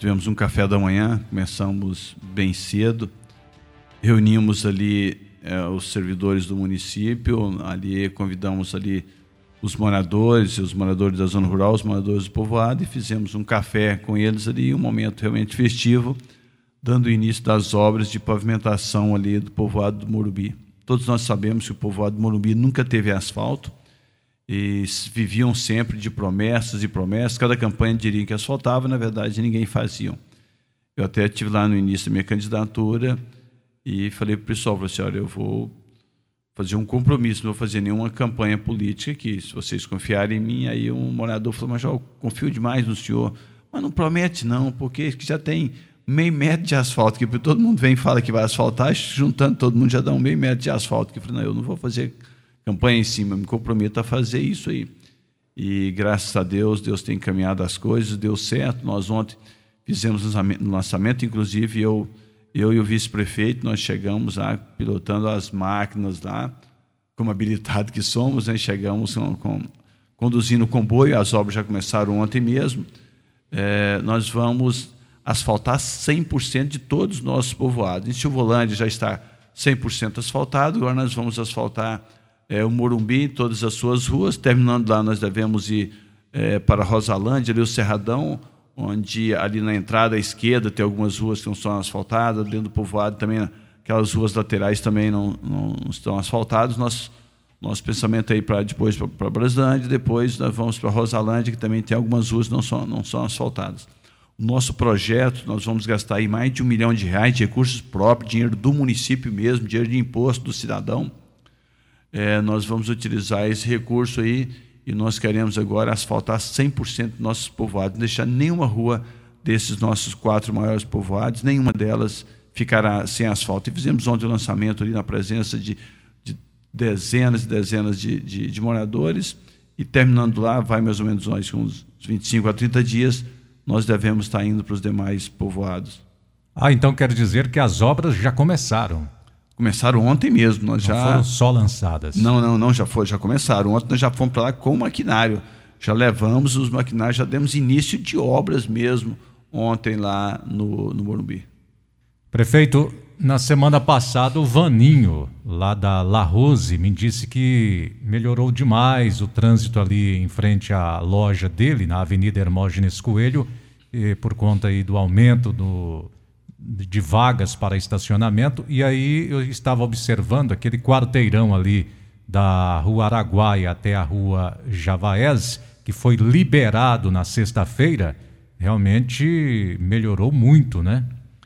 tivemos um café da manhã, começamos bem cedo, reunimos ali os servidores do município, ali convidamos ali os moradores da zona rural, os moradores do povoado, e fizemos um café com eles ali, um momento realmente festivo, dando início das obras de pavimentação ali do povoado do Morumbi. Todos nós sabemos que o povoado do Morumbi nunca teve asfalto, e viviam sempre de promessas e promessas. Cada campanha diria que asfaltava, na verdade ninguém fazia. Eu até estive lá no início da minha candidatura e falei para o pessoal, olha, eu vou fazer um compromisso, não vou fazer nenhuma campanha política aqui, se vocês confiarem em mim. Aí um morador falou, mas eu confio demais no senhor. Mas não promete não, porque já tem meio metro de asfalto, que todo mundo vem e fala que vai asfaltar, juntando todo mundo já dá um meio metro de asfalto. Eu falei, não, eu não vou fazer campanha em cima, me comprometo a fazer isso aí. E graças a Deus, Deus tem encaminhado as coisas, deu certo. Nós ontem fizemos o lançamento, inclusive eu e o vice-prefeito, nós chegamos lá pilotando as máquinas lá, como habilitado que somos, né? Chegamos conduzindo o comboio, as obras já começaram ontem mesmo. Nós vamos asfaltar 100% de todos os nossos povoados. Em Silvolândia já está 100% asfaltado, agora nós vamos asfaltar o Morumbi em todas as suas ruas. Terminando lá, nós devemos ir para Rosalândia, ali o Cerradão, onde ali na entrada à esquerda tem algumas ruas que não são asfaltadas, dentro do povoado também, aquelas ruas laterais também não estão asfaltadas. Nosso pensamento aí para depois para Braslândia, depois nós vamos para Rosalândia, que também tem algumas ruas que não são asfaltadas. O nosso projeto, nós vamos gastar aí mais de R$1 milhão de recursos próprios, dinheiro do município mesmo, dinheiro de imposto do cidadão. Nós vamos utilizar esse recurso aí e nós queremos agora asfaltar 100% dos nossos povoados, não deixar nenhuma rua desses nossos 4 maiores povoados, nenhuma delas ficará sem asfalto. E fizemos ontem o lançamento ali na presença de dezenas e dezenas de moradores, e terminando lá, vai mais ou menos nós com uns 25 a 30 dias, nós devemos estar indo para os demais povoados. Então quer dizer que as obras já começaram? Começaram ontem mesmo. Não foram só lançadas? Não, já começaram. Ontem nós já fomos para lá com o maquinário. Já levamos os maquinários, já demos início de obras mesmo ontem lá no Morumbi. Prefeito, na semana passada o Vaninho, lá da La Rose, me disse que melhorou demais o trânsito ali em frente à loja dele, na Avenida Hermógenes Coelho, por conta aí do aumento de vagas para estacionamento. E aí eu estava observando aquele quarteirão ali da Rua Araguaia até a Rua Javaés, que foi liberado na sexta-feira. Realmente melhorou muito, né?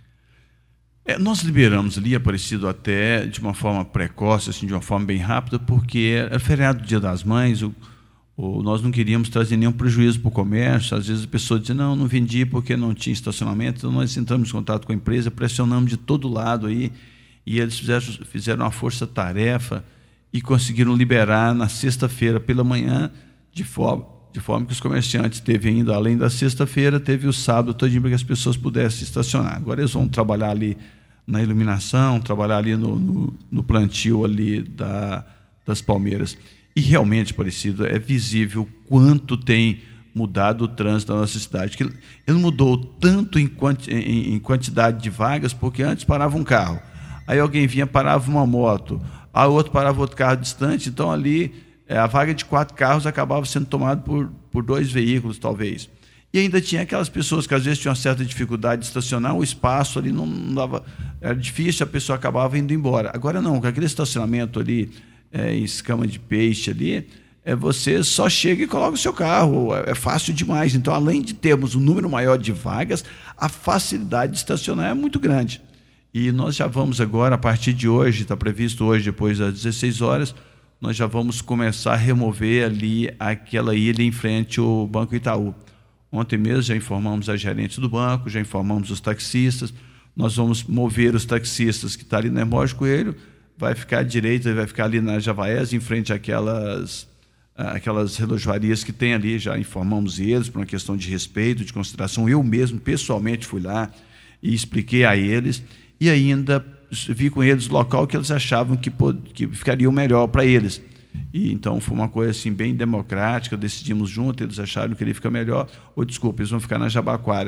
Nós liberamos ali, Aparecido, até de uma forma precoce, assim, de uma forma bem rápida, porque era feriado do Dia das Mães, nós não queríamos trazer nenhum prejuízo para o comércio. Às vezes a pessoa dizia, não vendi porque não tinha estacionamento. Então nós entramos em contato com a empresa, pressionamos de todo lado aí, e eles fizeram uma força-tarefa e conseguiram liberar na sexta-feira pela manhã, de forma que os comerciantes teve ainda, além da sexta-feira, teve o sábado todinho para que as pessoas pudessem estacionar. Agora eles vão trabalhar ali na iluminação, trabalhar ali no plantio ali das palmeiras. E realmente, Aparecido, é visível quanto tem mudado o trânsito da nossa cidade. Que ele mudou tanto em quantidade de vagas, porque antes parava um carro, aí alguém vinha, parava uma moto, aí outro parava outro carro distante. Então ali a vaga de 4 carros acabava sendo tomada por 2 veículos, talvez. E ainda tinha aquelas pessoas que às vezes tinham uma certa dificuldade de estacionar, o espaço ali não dava, era difícil, a pessoa acabava indo embora. Agora não, com aquele estacionamento ali, em escama de peixe ali, você só chega e coloca o seu carro, é fácil demais. Então, além de termos um número maior de vagas, a facilidade de estacionar é muito grande. E nós já vamos agora, a partir de hoje, está previsto hoje, depois das 16 horas, nós já vamos começar a remover ali aquela ilha em frente ao Banco Itaú. Ontem mesmo já informamos a gerente do banco, já informamos os taxistas. Nós vamos mover os taxistas que estão ali na Hermógenes Coelho, vai ficar à direita, vai ficar ali na Javaés, em frente àquelas relojoarias que tem ali. Já informamos eles por uma questão de respeito, de consideração. Eu mesmo, pessoalmente, fui lá e expliquei a eles, e ainda vi com eles o local que eles achavam que ficaria o melhor para eles. E então foi uma coisa assim bem democrática, decidimos junto, eles acharam que ele fica melhor, eles vão ficar na Jabaquara,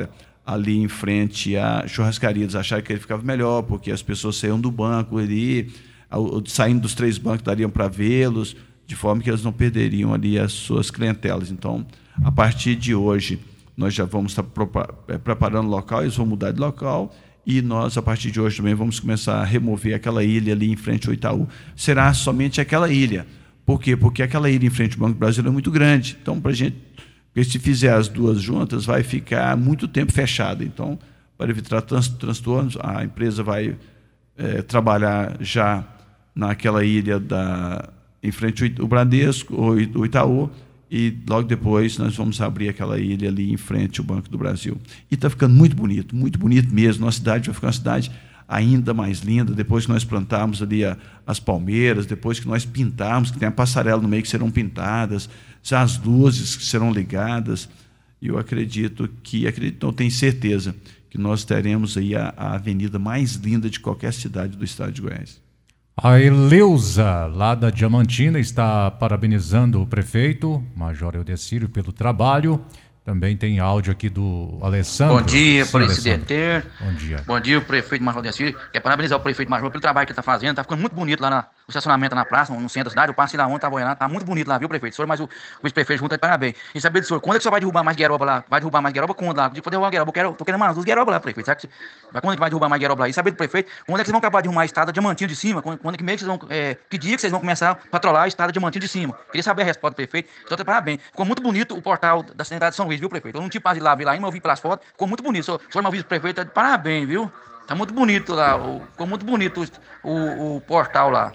ali em frente à churrascaria. Eles acharam que ele ficava melhor, porque as pessoas saíam do banco ali, saindo dos 3 bancos dariam para vê-los, de forma que eles não perderiam ali as suas clientelas. Então, a partir de hoje, nós já vamos estar preparando o local, eles vão mudar de local, e nós, a partir de hoje, também vamos começar a remover aquela ilha ali em frente ao Itaú. Será somente aquela ilha. Por quê? Porque aquela ilha em frente ao Banco do Brasil é muito grande. Então, porque se fizer as duas juntas, vai ficar muito tempo fechada. Então, para evitar transtornos, a empresa vai trabalhar já naquela ilha em frente ao Bradesco, ou o Itaú, e logo depois nós vamos abrir aquela ilha ali em frente ao Banco do Brasil. E está ficando muito bonito mesmo. Nossa cidade vai ficar uma cidade ainda mais linda, depois que nós plantarmos ali as palmeiras, depois que nós pintarmos, que tem a passarela no meio que serão pintadas, já as luzes que serão ligadas, e eu não tenho certeza que nós teremos aí a avenida mais linda de qualquer cidade do estado de Goiás. A Eleusa, lá da Diamantina, está parabenizando o prefeito, Major Eudecírio, pelo trabalho. Também tem áudio aqui do Alessandro. Bom dia, presidente. Bom dia. Bom dia, o prefeito Major Eudecírio. Quero parabenizar o prefeito Major pelo trabalho que ele está fazendo. Está ficando muito bonito lá no estacionamento na praça, no centro da cidade. Eu passei lá ontem, estava olhando, está muito bonito lá, viu, prefeito? O senhor, mas o vice-prefeito junto aí, parabéns. E saber do senhor, quando é que o senhor vai derrubar mais gueroba lá? Vai derrubar mais gueroba quando lá? Depois derrubar gueroba, tô querendo mais 2 gueroba lá, prefeito. Sabe quando é que vai derrubar mais gueroba lá? E saber do prefeito, quando é que vocês vão acabar de arrumar a estrada Diamantina de cima? Quando é que meio que vocês vão, que dia que vocês vão começar a patrolar a estrada Diamantina de cima? Queria saber a resposta do prefeito. Então, parabéns. Ficou muito bonito o portal da cidade de São Luís, viu, prefeito? Eu não tive paz de lá, vi lá, mas eu vi pelas fotos. Ficou muito bonito. O senhor, meu vice-prefeito, parabéns, viu? Tá muito bonito lá. Ficou muito bonito o portal lá.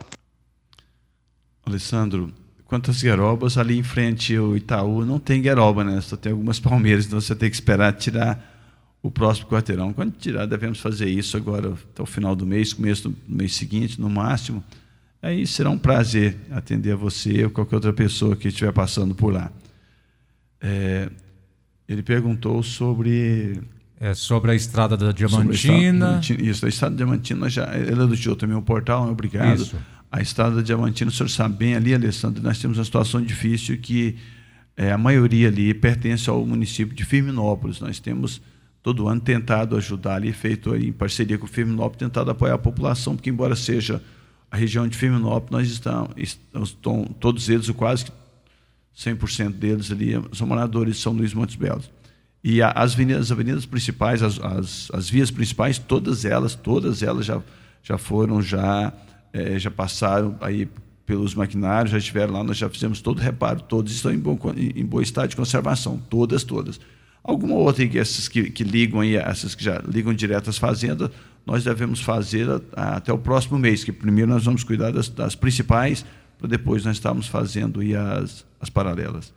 Alessandro, quanto às guerobas, ali em frente ao Itaú não tem gueroba, né? Só tem algumas palmeiras, então você tem que esperar tirar o próximo quarteirão. Quando tirar, devemos fazer isso agora até o final do mês, começo do mês seguinte, no máximo. Aí será um prazer atender a você ou qualquer outra pessoa que estiver passando por lá. Ele perguntou sobre a estrada da Diamantina. Isso, a estrada da Diamantina, ele elogiou também o portal, obrigado. Isso. A estrada da Diamantina, o senhor sabe bem ali, Alessandro, nós temos uma situação difícil que a maioria ali pertence ao município de Firminópolis. Nós temos todo ano tentado ajudar ali, feito aí, em parceria com o Firminópolis, tentado apoiar a população, porque embora seja a região de Firminópolis, nós estamos todos eles, ou quase 100% deles ali, são moradores de São Luís Montes Belos. E as avenidas principais, as vias principais, todas elas já foram, já passaram aí pelos maquinários, já estiveram lá, nós já fizemos todo o reparo, todas estão em bom estado de conservação, todas. Alguma outra, essas que ligam aí, essas que já ligam direto às fazendas, nós devemos fazer até o próximo mês, que primeiro nós vamos cuidar das principais, para depois nós estarmos fazendo aí as paralelas.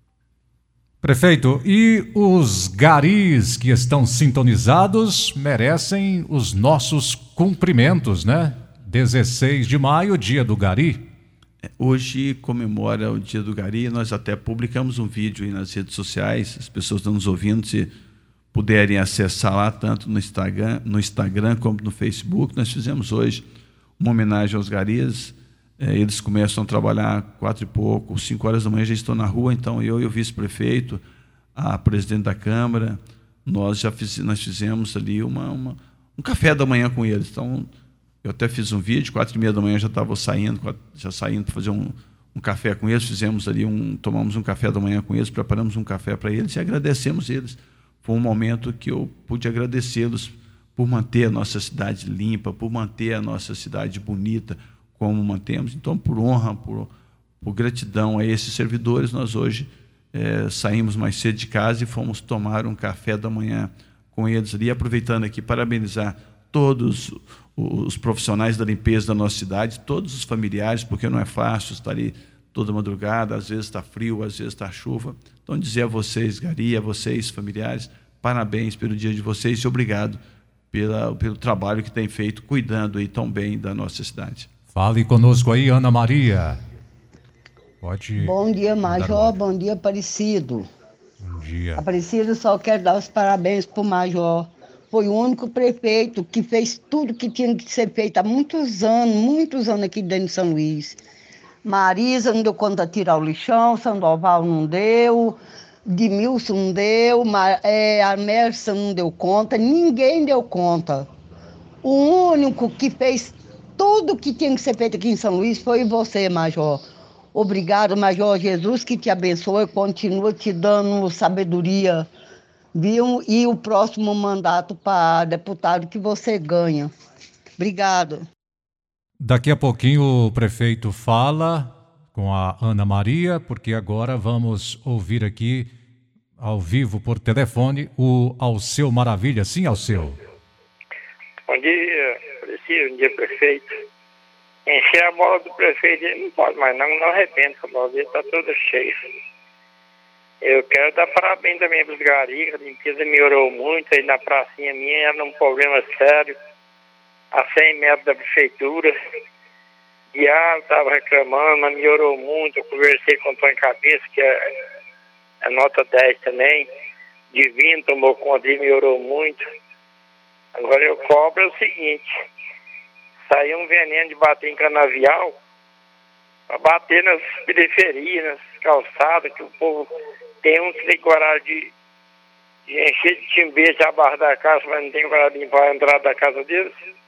Prefeito, e os garis que estão sintonizados merecem os nossos cumprimentos, né? 16 de maio, dia do gari. Hoje comemora o dia do gari, nós até publicamos um vídeo aí nas redes sociais, as pessoas estão nos ouvindo, se puderem acessar lá, tanto no Instagram como no Facebook. Nós fizemos hoje uma homenagem aos garis. Eles começam a trabalhar 4 e pouco, 5 horas da manhã já estão na rua, então eu e o vice-prefeito, a presidente da Câmara, nós fizemos ali um café da manhã com eles. Então, eu até fiz um vídeo, 4h30 da manhã já estava saindo para fazer um café com eles, tomamos um café da manhã com eles, preparamos um café para eles e agradecemos eles. Foi um momento que eu pude agradecê-los por manter a nossa cidade limpa, por manter a nossa cidade bonita, como mantemos. Então, por honra, por gratidão a esses servidores, nós hoje saímos mais cedo de casa e fomos tomar um café da manhã com eles ali, aproveitando aqui, parabenizar todos os profissionais da limpeza da nossa cidade, todos os familiares, porque não é fácil estar ali toda madrugada, às vezes está frio, às vezes está chuva. Então, dizer a vocês, gari, a vocês, familiares, parabéns pelo dia de vocês e obrigado pelo trabalho que tem feito, cuidando aí tão bem da nossa cidade. Fale conosco aí, Ana Maria. Pode. Bom dia, Major. Bom dia, Aparecido. Bom dia. Aparecido, só quero dar os parabéns para o Major. Foi o único prefeito que fez tudo que tinha que ser feito há muitos anos aqui dentro de São Luís. Marisa não deu conta de tirar o lixão, Sandoval não deu, Edmilson não deu, a Mércia não deu conta, ninguém deu conta. O único que fez tudo que tinha que ser feito aqui em São Luís foi você, Major. Obrigado, Major. Jesus que te abençoe, continua te dando sabedoria, viu? E o próximo mandato para deputado que você ganha. Obrigado. Daqui a pouquinho o prefeito fala com a Ana Maria, porque agora vamos ouvir aqui, ao vivo, por telefone, o Alceu Maravilha. Sim, Alceu. Bom dia, prefeito. Encher a bola do prefeito ele não pode mais, não arrebenta, a bola dele está toda cheia. Eu quero dar parabéns também para os garis, a limpeza melhorou muito, aí na pracinha minha era um problema sério, a 100 metros da prefeitura. Diário estava reclamando, mas melhorou muito. Eu conversei com o Antônio Cabeça, que é nota 10 também. Divino tomou conta e melhorou muito. Agora eu cobro o seguinte: saiu um veneno de bater em canavial para bater nas periferias, nas calçadas, que o povo tem uns que tem coragem de encher de timbete a barra da casa, mas não tem coragem de limpar a entrada da casa deles.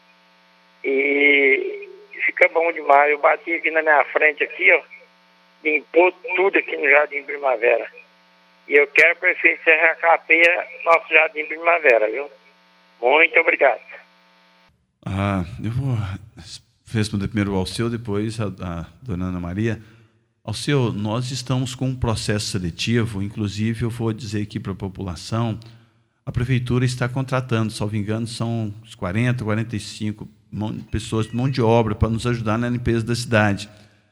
E fica bom demais. Eu bati aqui na minha frente, aqui, ó, limpou tudo aqui no Jardim Primavera. E eu quero, prefeito, que você recapeia nosso Jardim Primavera, viu? Muito obrigado. Eu vou responder primeiro ao Alceu, depois a dona Ana Maria. Alceu, nós estamos com um processo seletivo, inclusive eu vou dizer aqui para a população, a prefeitura está contratando, salvo engano, são uns 40, 45 pessoas de mão de obra para nos ajudar na limpeza da cidade.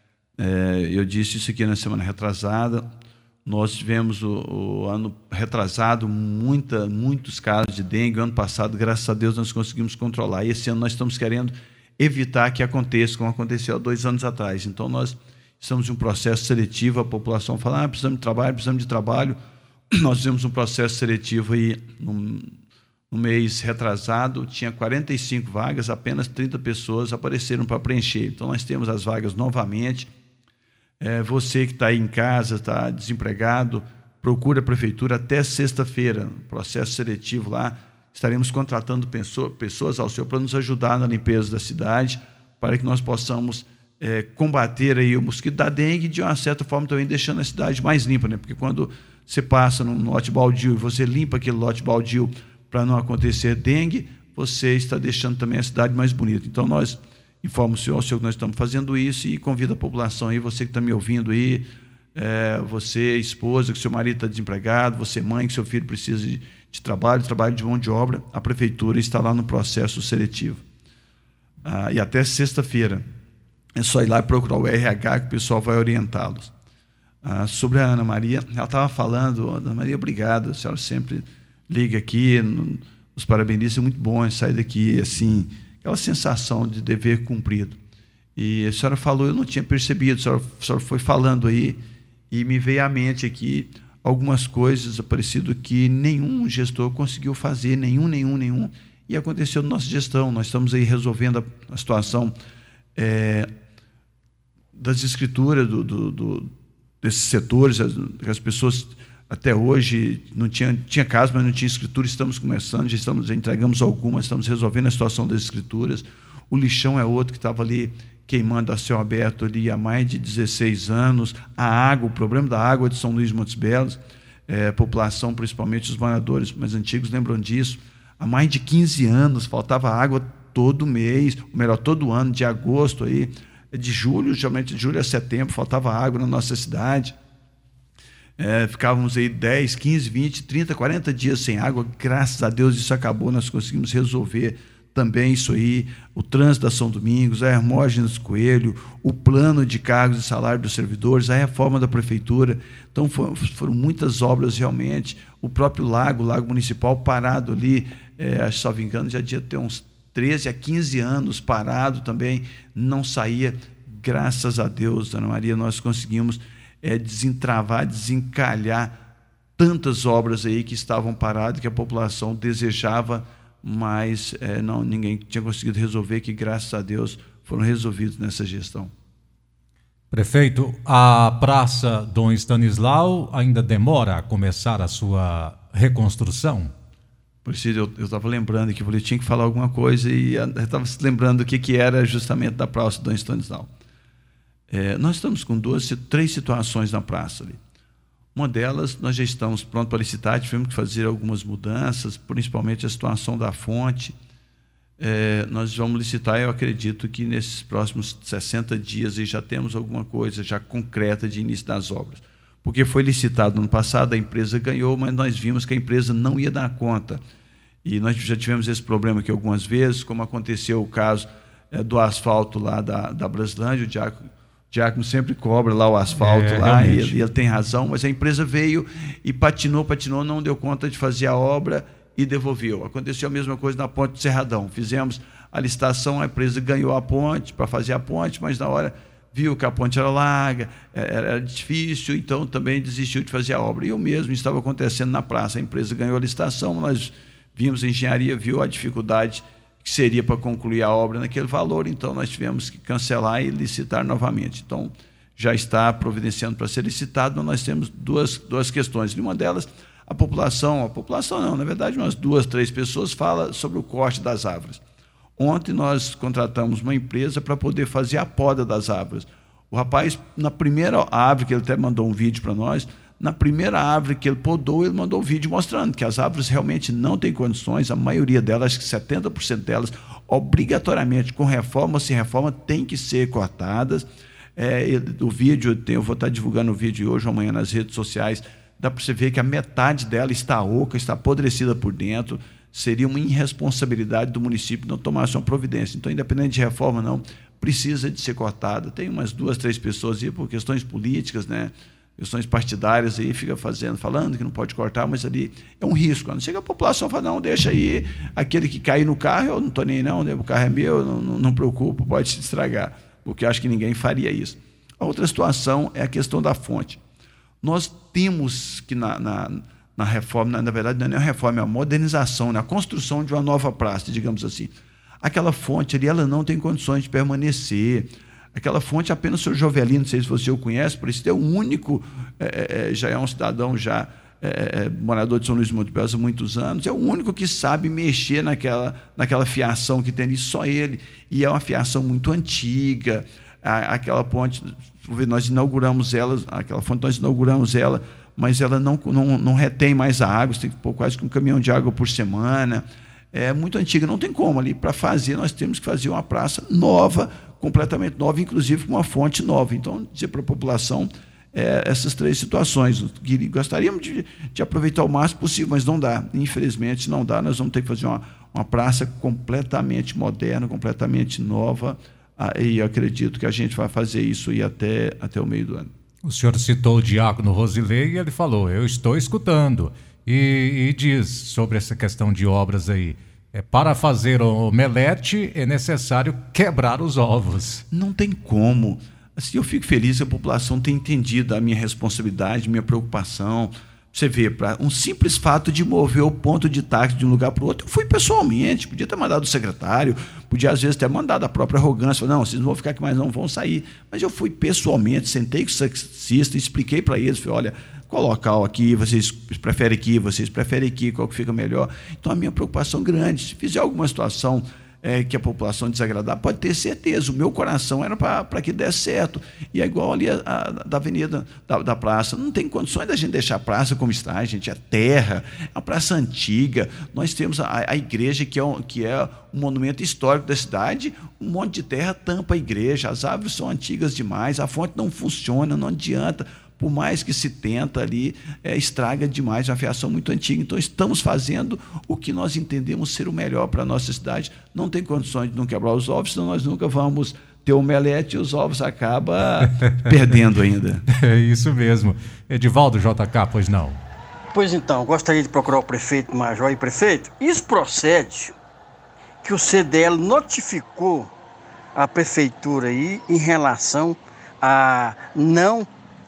Eu disse isso aqui na semana retrasada. Nós tivemos o ano retrasado muitos casos de dengue. O ano passado, graças a Deus, nós conseguimos controlar. E esse ano nós estamos querendo evitar que aconteça como aconteceu há 2 anos atrás. Então, nós estamos em um processo seletivo. A população fala, precisamos de trabalho. Nós fizemos um processo seletivo aí no mês retrasado, tinha 45 vagas, apenas 30 pessoas apareceram para preencher. Então, nós temos as vagas novamente. Você que está aí em casa, está desempregado, procura a prefeitura até sexta-feira, processo seletivo lá. Estaremos contratando pessoas ao senhor para nos ajudar na limpeza da cidade, para que nós possamos combater aí o mosquito da dengue, de uma certa forma também deixando a cidade mais limpa, né? Porque quando você passa num lote baldio e você limpa aquele lote baldio para não acontecer dengue, você está deixando também a cidade mais bonita. Então, nós informo o senhor que nós estamos fazendo isso e convido a população aí, você que está me ouvindo aí, você, esposa, que seu marido está desempregado, você, mãe, que seu filho precisa de trabalho de mão de obra, a prefeitura está lá no processo seletivo. E até sexta-feira. É só ir lá e procurar o RH, que o pessoal vai orientá-los. Sobre a Ana Maria, ela estava falando, Ana Maria, obrigado, a senhora sempre liga aqui, nos parabeniza, é muito bom sair daqui, assim, aquela sensação de dever cumprido. E a senhora falou, eu não tinha percebido, a senhora foi falando aí, e me veio à mente aqui algumas coisas parecidas que nenhum gestor conseguiu fazer, nenhum, e aconteceu na nossa gestão. Nós estamos aí resolvendo a situação das escrituras desses setores, as pessoas até hoje não tinha caso, mas não tinha escritura. Estamos começando, já entregamos algumas, estamos resolvendo a situação das escrituras. O lixão é outro que estava ali queimando a céu aberto ali há mais de 16 anos. A água, o problema da água de São Luís Montes Belos, a população, principalmente os moradores mais antigos, lembram disso. Há mais de 15 anos faltava água todo mês, ou melhor, todo ano, de agosto aí, de julho, geralmente de julho a setembro, faltava água na nossa cidade. Ficávamos aí 10, 15, 20, 30, 40 dias sem água. Graças a Deus isso acabou, nós conseguimos resolver também isso aí, o trânsito da São Domingos, a Hermógenes Coelho, o plano de cargos e salário dos servidores, a reforma da prefeitura. Então foram muitas obras realmente. O próprio lago municipal parado ali, acho que, salvo engano, já devia ter uns 13 a 15 anos parado também, não saía. Graças a Deus, Ana Maria, nós conseguimos desentravar, desencalhar tantas obras aí que estavam paradas, que a população desejava, mas ninguém tinha conseguido resolver, que graças a Deus foram resolvidos nessa gestão. Prefeito, a Praça Dom Stanislau ainda demora a começar a sua reconstrução? Preciso, eu estava lembrando que eu tinha que falar alguma coisa e eu estava lembrando o que era justamente da Praça Dom Stanislau. Nós estamos com três situações na praça ali. Uma delas, nós já estamos prontos para licitar, tivemos que fazer algumas mudanças, principalmente a situação da fonte. Nós vamos licitar, eu acredito que nesses próximos 60 dias já temos alguma coisa já concreta de início das obras. Porque foi licitado no ano passado, a empresa ganhou, mas nós vimos que a empresa não ia dar conta. E nós já tivemos esse problema aqui algumas vezes, como aconteceu o caso do asfalto lá da Brasilândia, o Diácono sempre cobra lá o asfalto lá, e ele tem razão, mas a empresa veio e patinou, não deu conta de fazer a obra e devolveu. Aconteceu a mesma coisa na ponte do Cerradão. Fizemos a licitação, a empresa ganhou a ponte para fazer a ponte, mas na hora viu que a ponte era larga, era difícil, então também desistiu de fazer a obra. E o mesmo estava acontecendo na praça. A empresa ganhou a licitação, nós vimos a engenharia, viu a dificuldade que seria para concluir a obra naquele valor, então nós tivemos que cancelar e licitar novamente. Então, já está providenciando para ser licitado, mas nós temos duas questões. E uma delas, a população não, na verdade, umas 2, 3 pessoas falam sobre o corte das árvores. Ontem nós contratamos uma empresa para poder fazer a poda das árvores. O rapaz, na primeira árvore, que ele até mandou um vídeo para nós, na primeira árvore que ele podou, ele mandou um vídeo mostrando que as árvores realmente não têm condições, a maioria delas, acho que 70% delas, obrigatoriamente, com reforma ou sem reforma, tem que ser cortadas. O vídeo, eu vou estar divulgando o vídeo hoje ou amanhã nas redes sociais, dá para você ver que a metade dela está oca, está apodrecida por dentro. Seria uma irresponsabilidade do município não tomar uma providência. Então, independente de reforma, não, precisa de ser cortada. Tem umas 2, 3 pessoas aí, por questões políticas, né, questões partidárias, aí fica falando que não pode cortar, mas ali é um risco. Quando chega a população fala, não, deixa aí, aquele que cair no carro, eu não estou nem não, o carro é meu, não preocupo, pode se estragar, porque eu acho que ninguém faria isso. A outra situação é a questão da fonte. Nós temos que, na reforma, na verdade não é a reforma, é a modernização, a construção de uma nova praça, digamos assim. Aquela fonte ali, ela não tem condições de permanecer. Aquela fonte, apenas o senhor Jovelino, não sei se você o conhece, por isso é o único, já é um cidadão, morador de São Luís de Monte Belo há muitos anos, é o único que sabe mexer naquela fiação que tem ali, só ele. E é uma fiação muito antiga. Aquela ponte, nós inauguramos ela, aquela fonte nós inauguramos ela, mas ela não retém mais a água, você tem que pôr quase que um caminhão de água por semana. É muito antiga, não tem como ali. Para fazer, nós temos que fazer uma praça nova, completamente nova, inclusive com uma fonte nova. Então, dizer para a população essas 3 situações. Gostaríamos de aproveitar o máximo possível, mas não dá. Infelizmente, não dá. Nós vamos ter que fazer uma praça completamente moderna, completamente nova, e eu acredito que a gente vai fazer isso aí até o meio do ano. O senhor citou o diácono Rosilei e ele falou, eu estou escutando. E diz sobre essa questão de obras aí, para fazer o omelete é necessário quebrar os ovos. Não tem como. Assim, eu fico feliz que a população tenha entendido a minha responsabilidade, minha preocupação. Você vê, para um simples fato de mover o ponto de táxi de um lugar para o outro, eu fui pessoalmente, podia ter mandado o secretário, podia às vezes ter mandado a própria arrogância, não, vocês não vão ficar aqui mais, não vão sair. Mas eu fui pessoalmente, sentei com o taxista, expliquei para eles, falei, olha, qual local aqui, vocês preferem aqui, qual que fica melhor. Então a minha preocupação é grande, se fizer alguma situação que a população desagradar, pode ter certeza, o meu coração era para que desse certo. E é igual ali da avenida da praça, não tem condições da gente deixar a praça como está, gente, é terra, é uma praça antiga, nós temos a igreja que é um monumento histórico da cidade, um monte de terra tampa a igreja, as árvores são antigas demais, a fonte não funciona, não adianta, por mais que se tenta ali, estraga demais, é uma fiação muito antiga. Então, estamos fazendo o que nós entendemos ser o melhor para a nossa cidade. Não tem condições de não quebrar os ovos, senão nós nunca vamos ter omelete e os ovos acabam perdendo ainda. É isso mesmo. Edivaldo JK, pois não? Pois então, gostaria de procurar o prefeito Major e prefeito. Isso procede que o CDL notificou a prefeitura aí em relação a não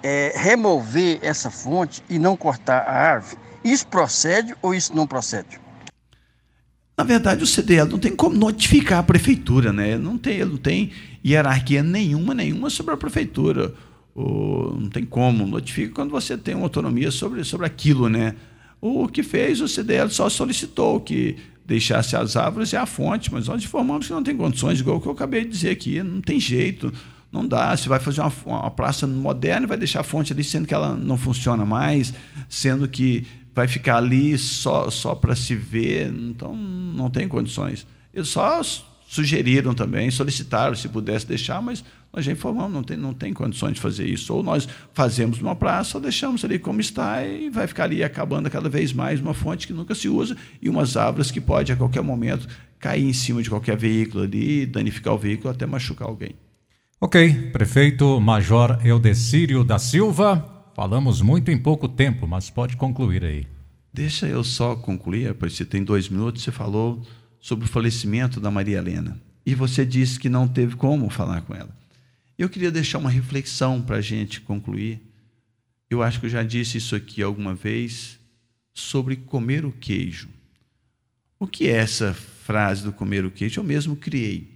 remover essa fonte e não cortar a árvore. Isso procede ou isso não procede? Na verdade, o CDL não tem como notificar a prefeitura, né? Ele não tem hierarquia nenhuma sobre a prefeitura. Não tem como, notifica quando você tem uma autonomia sobre aquilo, né? O que fez, o CDL só solicitou que deixasse as árvores e a fonte, mas nós informamos que não tem condições, igual o que eu acabei de dizer aqui, não tem jeito, não dá. Você vai fazer uma praça moderna e vai deixar a fonte ali, sendo que ela não funciona mais, sendo que vai ficar ali só para se ver, então não tem condições. Eles só sugeriram também, solicitaram se pudesse deixar, mas nós já informamos, não tem condições de fazer isso. Ou nós fazemos uma praça, ou deixamos ali como está e vai ficar ali acabando cada vez mais uma fonte que nunca se usa e umas árvores que pode a qualquer momento cair em cima de qualquer veículo ali, danificar o veículo, até machucar alguém. Ok, prefeito Major Eudecírio da Silva, falamos muito em pouco tempo, mas pode concluir aí. Deixa eu só concluir, pois você tem 2 minutos, você falou sobre o falecimento da Maria Helena. E você disse que não teve como falar com ela. Eu queria deixar uma reflexão para a gente concluir. Eu acho que eu já disse isso aqui alguma vez, sobre comer o queijo. O que é essa frase do comer o queijo? Eu mesmo criei.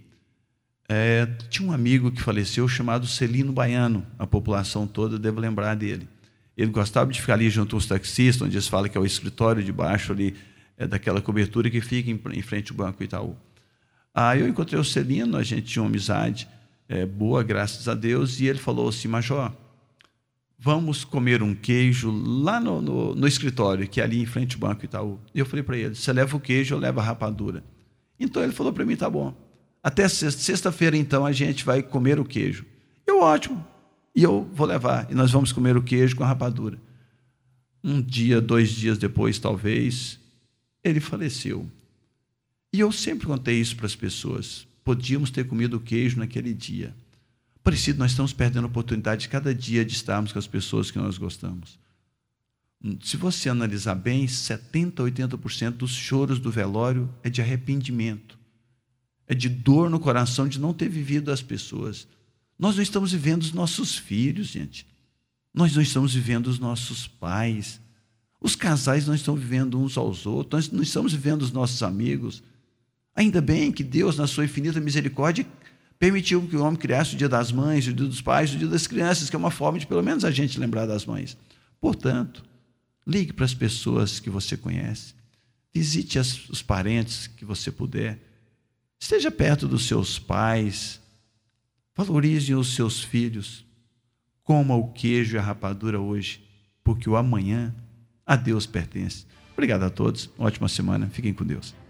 Tinha um amigo que faleceu chamado Celino Baiano, a população toda deve lembrar dele. Ele gostava de ficar ali junto aos taxistas, onde eles falam que é o escritório de baixo ali, daquela cobertura que fica em frente ao Banco Itaú. Eu encontrei o Celino, a gente tinha uma amizade boa, graças a Deus, e ele falou assim: Major, vamos comer um queijo lá no escritório, que é ali em frente ao Banco Itaú. E eu falei para ele: você leva o queijo, eu levo a rapadura. Então ele falou para mim: tá bom, até sexta-feira então a gente vai comer o queijo. Ótimo, e eu vou levar, e nós vamos comer o queijo com a rapadura. 1 dia, 2 dias depois, talvez, ele faleceu. E eu sempre contei isso para as pessoas. Podíamos ter comido o queijo naquele dia. Parecido, nós estamos perdendo a oportunidade cada dia de estarmos com as pessoas que nós gostamos. Se você analisar bem, 70%, 80% dos choros do velório é de arrependimento. É de dor no coração de não ter vivido as pessoas. Nós não estamos vivendo os nossos filhos, gente. Nós não estamos vivendo os nossos pais. Os casais não estão vivendo uns aos outros. Nós não estamos vivendo os nossos amigos. Ainda bem que Deus, na sua infinita misericórdia, permitiu que o homem criasse o dia das mães, o dia dos pais, o dia das crianças, que é uma forma de, pelo menos, a gente lembrar das mães. Portanto, ligue para as pessoas que você conhece. Visite os parentes que você puder. Esteja perto dos seus pais. Valorize os seus filhos. Coma o queijo e a rapadura hoje, porque o amanhã a Deus pertence. Obrigado a todos. Ótima semana. Fiquem com Deus.